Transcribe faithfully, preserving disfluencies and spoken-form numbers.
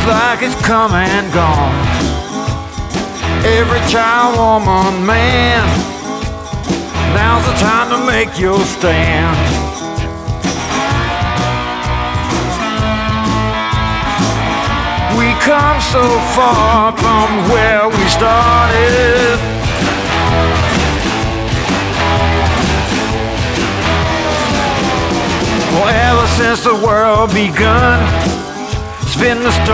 like it's come and gone. Every child, woman, man, now's the time to make your stand. We come so far from where we started. Well, ever since the world begun, it's been the story